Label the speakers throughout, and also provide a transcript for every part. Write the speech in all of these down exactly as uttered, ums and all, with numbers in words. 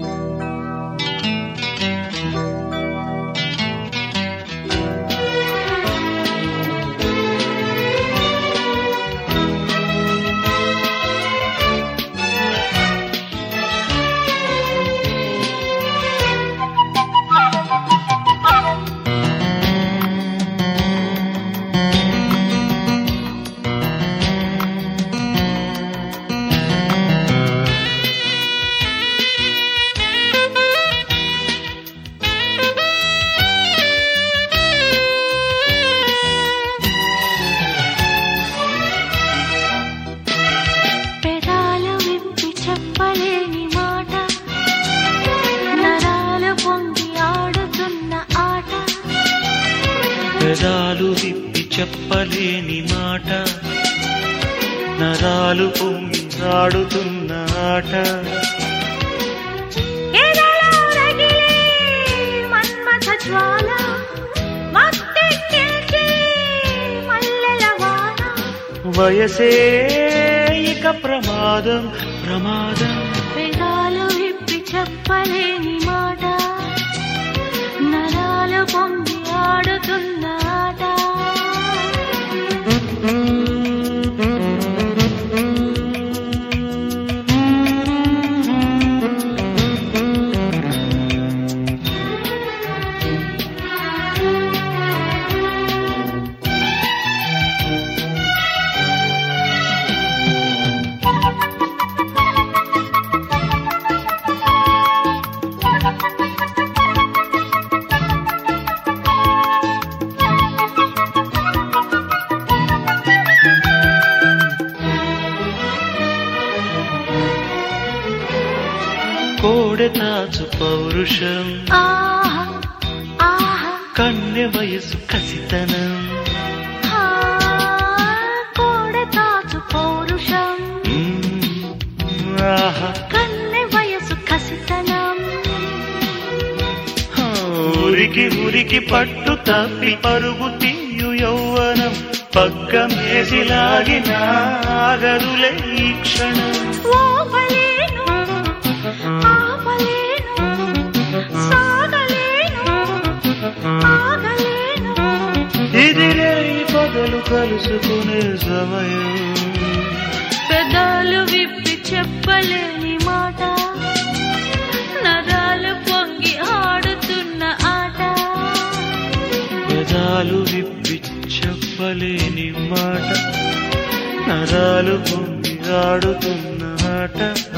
Speaker 1: పెదాలు విప్పి చెప్పలేని మాట నరాలు పొంగి ఆడుతున్న ఆట వయసే ఇక ప్రమాదం ప్రమాదం
Speaker 2: పెదాలు విప్పి చెప్పలేని మాట నరాలు పొంగి ఆడుతున్న ఆట
Speaker 1: కోడెతాచు పౌరుషం కన్నె వయసు కసితనం
Speaker 2: కోడెతాచు పౌరుషం కన్నె వయసు కసితనం
Speaker 1: ఊరికి ఊరికి పట్టు తప్పి పరుగు తీయు యౌవనం పగ్గమేసి లాగిన ఆగదులే ఈ క్షణం ఇదిలే పగలు కలుసుకునే సమయం
Speaker 2: పెదాలు విప్పి చెప్పలేని మాట నరాలు పొంగి ఆడుతున్న ఆట
Speaker 1: పెదాలు విప్పి చెప్పలేని మాట నరాలు పొంగి ఆడుతున్న ఆట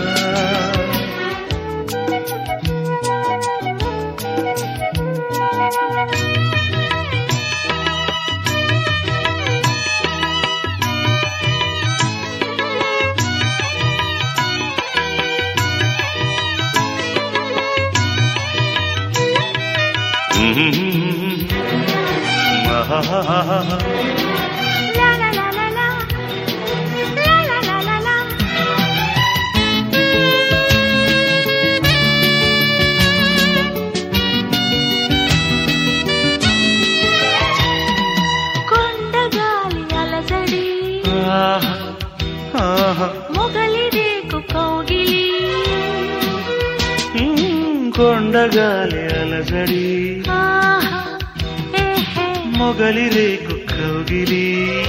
Speaker 2: కొండగాలి అలజడి మొగలి రేకు కౌగిలి
Speaker 1: కొండగాలి అలజడి మొగలి రేకు కౌగిలి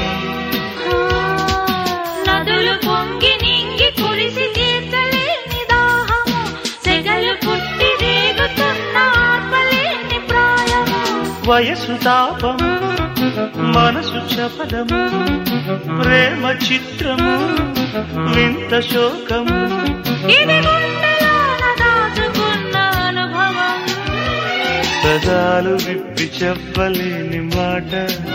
Speaker 2: నదులు పొంగి నింగి కురిసి తీర్చలేని దాహము సెగలు పుట్టి రేగుతున్న ఆర్పలేని ప్రాయము
Speaker 1: వయసు తాపం మనసు చపలము ప్రేమ చిత్రము వింత శోకము
Speaker 2: ఇది గుండెలోన దాచుకున్న అనుభవం
Speaker 1: పెదాలు విప్పి చెప్పలేని మాట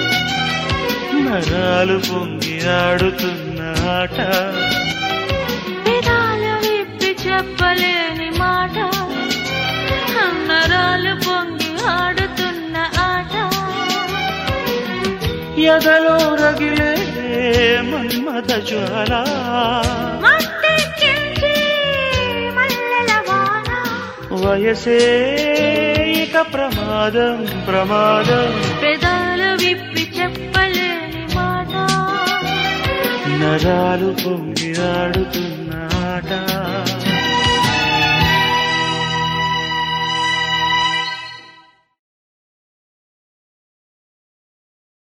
Speaker 1: నరాలు పొంగి ఆడుతున్న ఆట
Speaker 2: పెదాలు విప్పి చెప్పలేని మాట నరాలు పొంగి ఆడుతున్న ఆట
Speaker 1: ఎదలో రగిలే మన్మథ జ్వాల వయసే ఇక ప్రమాదం ప్రమాదం
Speaker 2: పెదాలు విప్పి చెప్పలేని మాట
Speaker 1: నరాలు పొంగి ఆడుతున్న ఆట